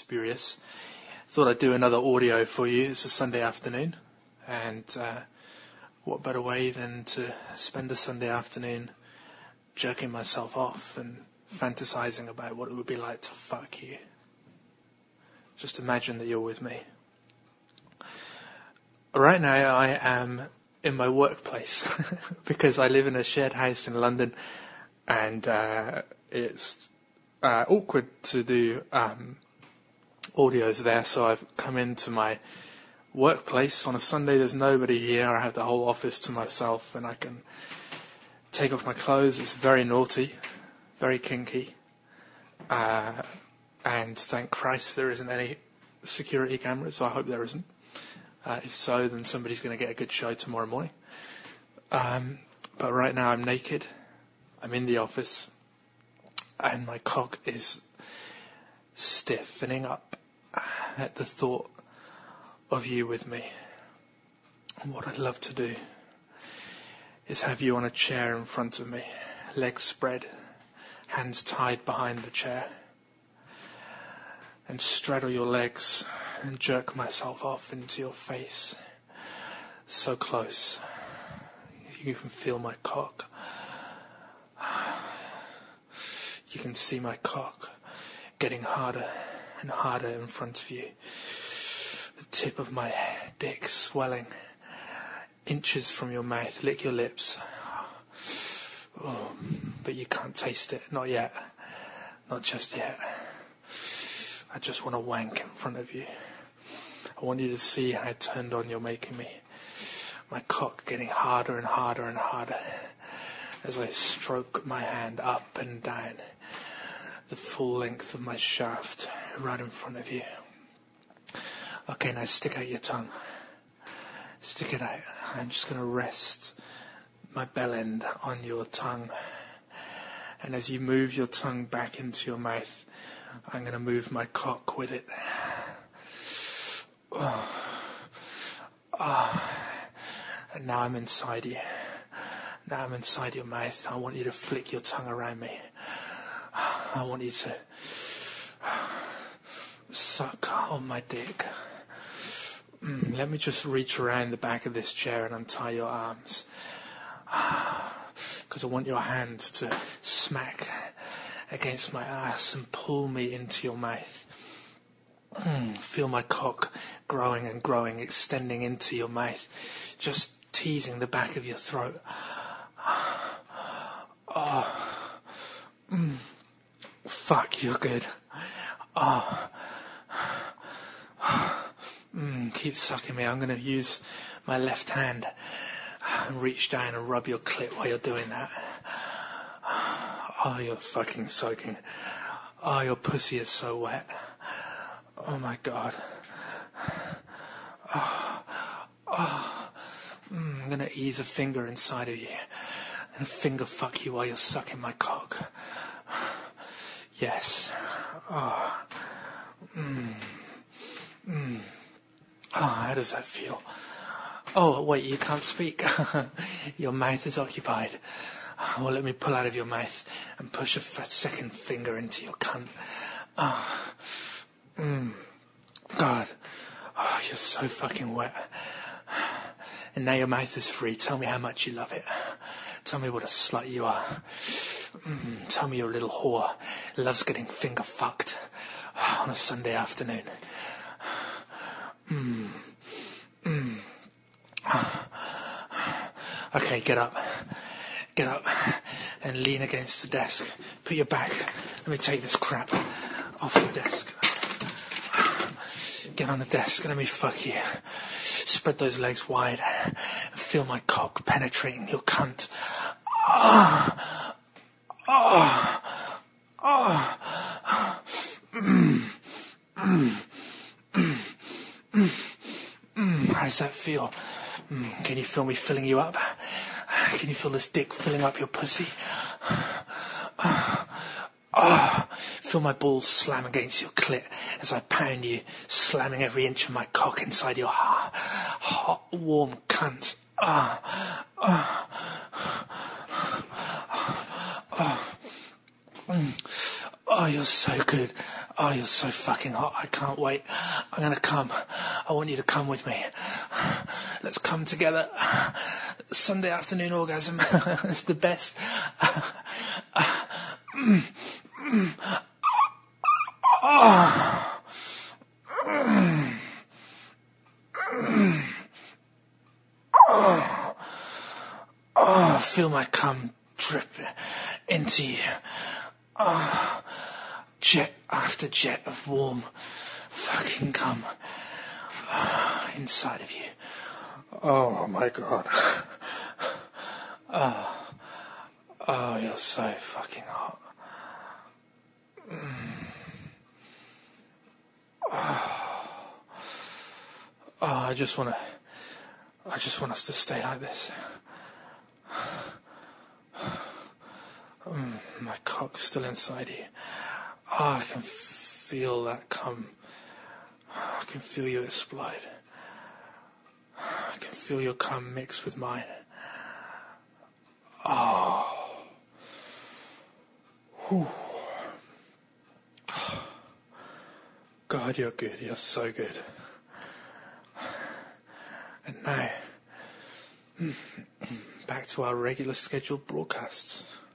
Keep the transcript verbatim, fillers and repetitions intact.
spurious. Thought I'd do another audio for you. It's a Sunday afternoon, and uh, what better way than to spend a Sunday afternoon jerking myself off and fantasizing about what it would be like to fuck you. Just imagine that you're with me. Right now I am in my workplace because I live in a shared house in London, and uh, it's uh, awkward to do um, audios there, so I've come into my workplace. On a Sunday there's nobody here. I have the whole office to myself and I can take off my clothes. It's very naughty, very kinky, uh, and thank Christ there isn't any security cameras, so I hope there isn't. Uh, if so, then somebody's going to get a good show tomorrow morning. Um, but right now I'm naked. I'm in the office. And my cock is stiffening up at the thought of you with me. And what I'd love to do is have you on a chair in front of me, legs spread, hands tied behind the chair, and straddle your legs and jerk myself off into your face. So close. You can feel my cock. You can see my cock getting harder and harder in front of you. The tip of my dick swelling inches from your mouth. Lick your lips. Oh, but you can't taste it. Not yet. Not just yet. I just want to wank in front of you. I want you to see how turned on you're making me. My cock getting harder and harder and harder as I stroke my hand up and down the full length of my shaft right in front of you. Okay, now stick out your tongue. Stick it out. I'm just going to rest my bell end on your tongue. And as you move your tongue back into your mouth, I'm going to move my cock with it. Oh. Oh. And now I'm inside you. Now I'm inside your mouth. I want you to flick your tongue around me. I want you to suck on my dick. Mm, let me just reach around the back of this chair and untie your arms. Because I want your hands to smack against my ass and pull me into your mouth. Mm, feel my cock growing and growing, extending into your mouth, just teasing the back of your throat. Oh, mm, fuck, you're good. Oh, mm, keep sucking me. I'm going to use my left hand and reach down and rub your clit while you're doing that. Oh, you're fucking soaking. Oh, your pussy is so wet. Oh my God. Oh, oh. Mm, I'm going to ease a finger inside of you and finger fuck you while you're sucking my cock. Yes. Oh. Mm. Mm. Oh, how does that feel? Oh, wait, you can't speak. Your mouth is occupied. Well, let me pull out of your mouth and push a f- second finger into your cunt. Oh. Mm. God. Oh, you're so fucking wet. And now your mouth is free. Tell me how much you love it. Tell me what a slut you are. Mm. Tell me you're a little whore. Loves getting finger fucked on a Sunday afternoon. Mm. Mm. Okay, get up. Get up and lean against the desk. Put your back. Let me take this crap off the desk. Get on the desk and let me fuck you. Spread those legs wide. Feel my cock penetrating your cunt. Oh, oh, oh. Mm, mm, mm, mm, mm. How does that feel? Mm. Can you feel me filling you up? Can you feel this dick filling up your pussy? Oh, oh. Feel my balls slam against your clit as I pound you, slamming every inch of my cock inside your hot, hot warm cunt. Oh, oh, oh, oh. Mm. Oh, you're so good. Oh, you're so fucking hot. I can't wait. I'm going to come. I want you to come with me. Let's come together. Sunday afternoon orgasm. It's the best. Oh. Oh. Oh, feel my cum drip into you. Oh. Jet after jet of warm fucking cum oh, inside of you. Oh my God. Oh, oh, you're so fucking hot. Mm. Oh. Oh, I just wanna, I just want us to stay like this. Mm, my cock's still inside you. Oh, I can feel that cum. I can feel you explode. I can feel your cum mixed with mine. Oh. Whew. God, you're good. You're so good. And now, back to our regular scheduled broadcasts.